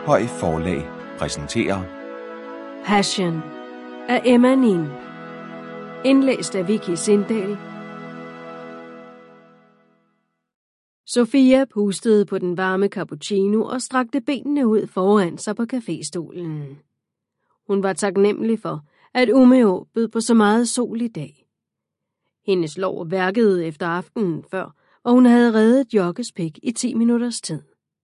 Høj Forlag præsenterer Passion af Emma Nin. Indlæst af Vicky Sindal. Sofia pustede på den varme cappuccino og strakte benene ud foran sig på caféstolen. Hun var taknemmelig for, at Umeå bød på så meget sol i dag. Hendes lår værkede efter aftenen før, og hun havde reddet Jokkes pik i 10 minutters tid.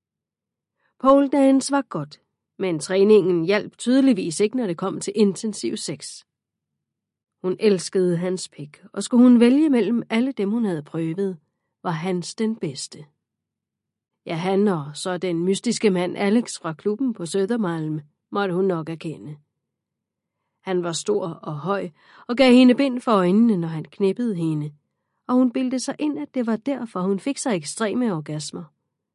Pole dance var godt, men træningen hjalp tydeligvis ikke, når det kom til intensiv sex. Hun elskede hans pik, og skulle hun vælge mellem alle dem, hun havde prøvet, var hans den bedste. Ja, han og så den mystiske mand Alex fra klubben på Södermalm, måtte hun nok erkende. Han var stor og høj og gav hende bind for øjnene, når han knippede hende, og hun bildte sig ind, at det var derfor, hun fik så ekstreme orgasmer.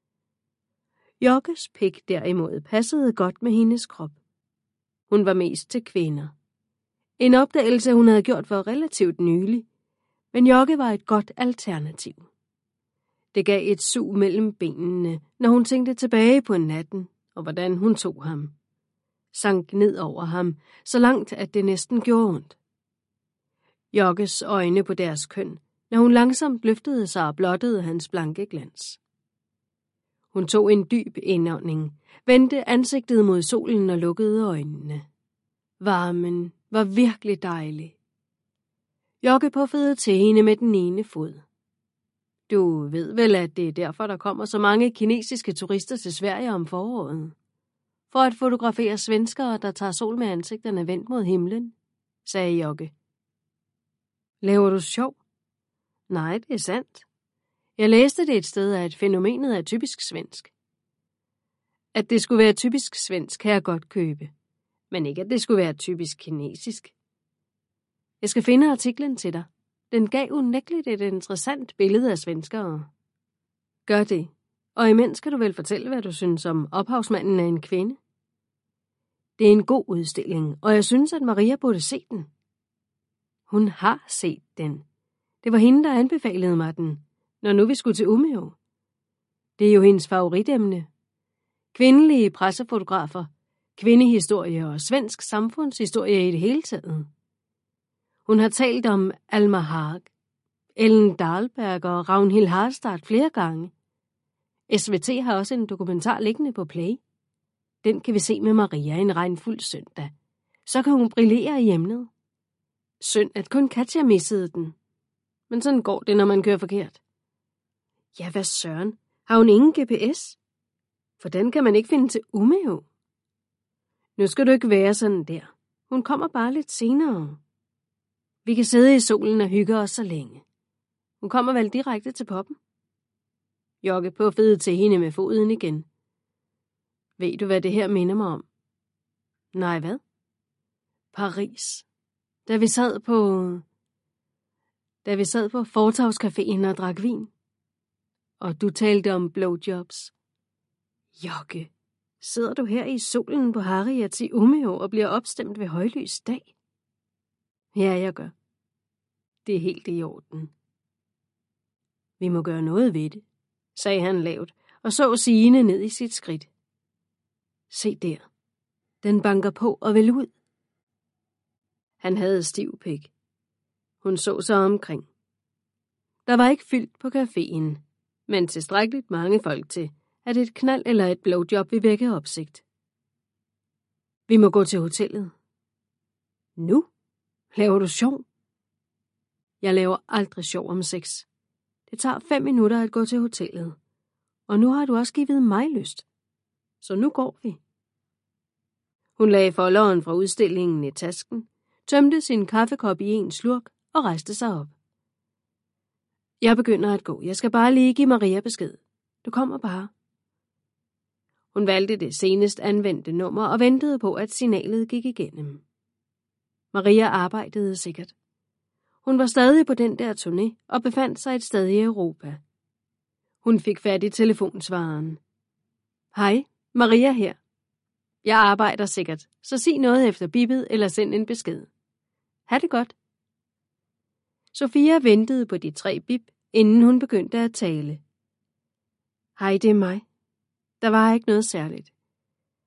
Jokkes pik derimod passede godt med hendes krop. Hun var mest til kvinder. En opdagelse, hun havde gjort for relativt nylig, men Jokke var et godt alternativ. Det gav et sug mellem benene, når hun tænkte tilbage på natten, og hvordan hun tog ham. Sank ned over ham, så langt, at det næsten gjorde ondt. Jokkes øjne på deres køn, når hun langsomt løftede sig og blottede hans blanke glans. Hun tog en dyb indånding, vendte ansigtet mod solen og lukkede øjnene. Varmen var virkelig dejlig. Jokke puffede til hende med den ene fod. Du ved vel, at det er derfor, der kommer så mange kinesiske turister til Sverige om foråret. For at fotografere svenskere, der tager sol med ansigterne vendt mod himlen, sagde Jokke. Laver du sjov? Nej, det er sandt. Jeg læste det et sted, at fænomenet er typisk svensk. At det skulle være typisk svensk, kan jeg godt købe. Men ikke, at det skulle være typisk kinesisk. Jeg skal finde artiklen til dig. Den gav unægteligt et interessant billede af svenskere. Gør det. Og imens kan du vel fortælle, hvad du synes om ophavsmanden af en kvinde? Det er en god udstilling, og jeg synes, at Maria burde se den. Hun har set den. Det var hende, der anbefalede mig den, når nu vi skulle til Umeå. Det er jo hendes favoritemne. Kvindelige pressefotografer, kvindehistorie og svensk samfundshistorie i det hele taget. Hun har talt om Alma Haag, Ellen Dahlberg og Ragnhild Harstad flere gange. SVT har også en dokumentar liggende på Play. Den kan vi se med Maria en regnfuld søndag. Så kan hun brillere i emnet. Synd, at kun Katja missede den. Men sådan går det, når man kører forkert. Ja, hvad søren? Har hun ingen GPS? Hvordan kan man ikke finde til Umeå? Nu skal du ikke være sådan der. Hun kommer bare lidt senere. Vi kan sidde i solen og hygge os så længe. Hun kommer vel direkte til poppen? Jokke puffede til hende med foden igen. Ved du, hvad det her minder mig om? Nej, hvad? Paris. Da vi sad på Fortovscaféen og drak vin. Og du talte om blowjobs. Jokke, sidder du her i solen på Harriet i Umeå og bliver opstemt ved højlys dag? Ja, jeg gør. Det er helt i orden. Vi må gøre noget ved det, sagde han lavt og så sigende ned i sit skridt. Se der. Den banker på og vil ud. Han havde stiv pik. Hun så sig omkring. Der var ikke fyldt på caféen, men tilstrækkeligt mange folk til, at et knald eller et blowjob vil vække opsigt. Vi må gå til hotellet. Nu? Laver du sjov? Jeg laver aldrig sjov om sex. Det tager 5 minutter at gå til hotellet. Og nu har du også givet mig lyst. Så nu går vi. Hun lagde folderen fra udstillingen i tasken, tømte sin kaffekop i en slurk og rejste sig op. Jeg begynder at gå. Jeg skal bare lige give Maria besked. Du kommer bare. Hun valgte det senest anvendte nummer og ventede på, at signalet gik igennem. Maria arbejdede sikkert. Hun var stadig på den der turné og befandt sig et sted i Europa. Hun fik fat i telefonsvareren. Hej, Maria her. Jeg arbejder sikkert, så sig noget efter bippet eller send en besked. Ha' det godt. Sofia ventede på de 3 bip, inden hun begyndte at tale. Hej, det er mig. Der var ikke noget særligt.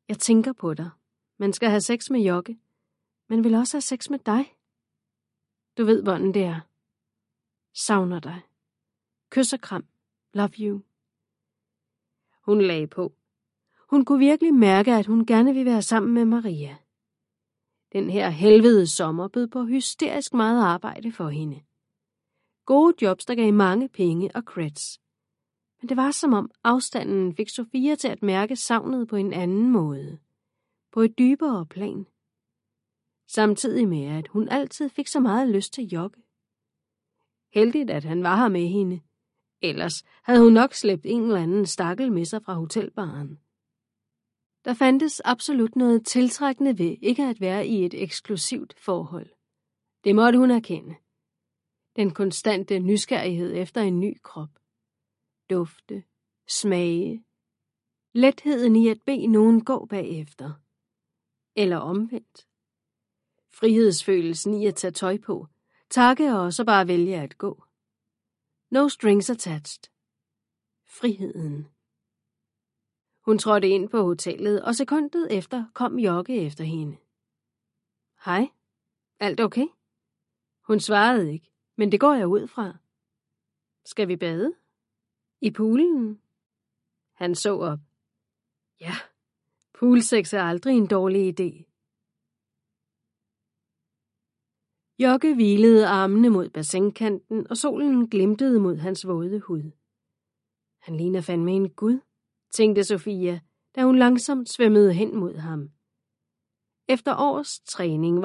Jeg tænker på dig. Man skal have sex med Jocke. Man vil også have sex med dig. Du ved, hvordan det er. Savner dig. Kys og kram. Love you. Hun lagde på. Hun kunne virkelig mærke, at hun gerne ville være sammen med Maria. Den her helvede sommer bød på hysterisk meget arbejde for hende. Gode jobs, der gav mange penge og creds. Men det var som om afstanden fik Sofia til at mærke savnet på en anden måde. På et dybere plan. Samtidig med, at hun altid fik så meget lyst til Jocke. Heldigt, at han var her med hende. Ellers havde hun nok slæbt en eller anden stakkel med sig fra hotelbaren. Der fandtes absolut noget tiltrækkende ved ikke at være i et eksklusivt forhold. Det måtte hun erkende. Den konstante nysgerrighed efter en ny krop. Dufte, smage. Letheden i at bede nogen gå bagefter. Eller omvendt. Frihedsfølelsen i at tage tøj på, takke og så bare vælge at gå. No strings attached. Friheden. Hun trådte ind på hotellet, og sekundet efter kom Jocke efter hende. Hej, alt okay? Hun svarede ikke, men det går jeg ud fra. Skal vi bade? I poolen? Han så op. Ja, poolsex er aldrig en dårlig idé. Jocke hvilede armene mod bassinkanten, og solen glimtede mod hans våde hud. Han ligner fandme en gud, tænkte Sofia, da hun langsomt svømmede hen mod ham. Efter års træning